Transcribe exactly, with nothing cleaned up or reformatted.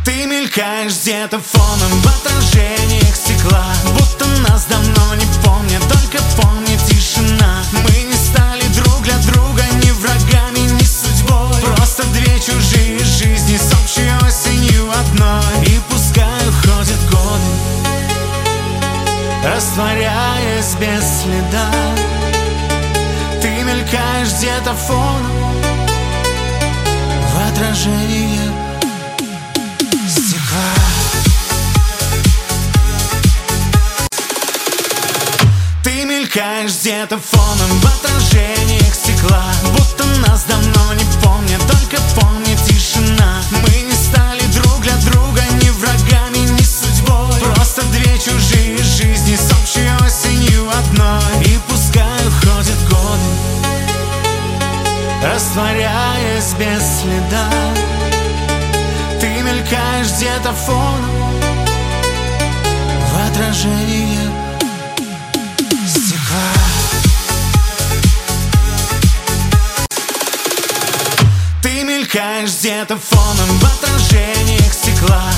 Ты мелькаешь где-то фоном в отражениях стекла, будто нас давно не помнят, только помнит тишина. Мы не стали друг для друга ни врагами, ни судьбой, просто две чужие жизни с общей осенью одной. И пускай уходят годы, растворяясь без следа, ты мелькаешь где-то фоном в отражениях стекла. Ты мелькаешь где-то фоном в отражениях стекла, будто нас давно не помнят, только помнит тишина. Мы не стали друг для друга ни врагами, ни судьбой, просто две чужие жизни с общей осенью одной. И пускай уходят годы, растворяясь без следа, ты мелькаешь где-то фоном в отражениях стекла. Ты мелькаешь где-то фоном в отражениях стекла,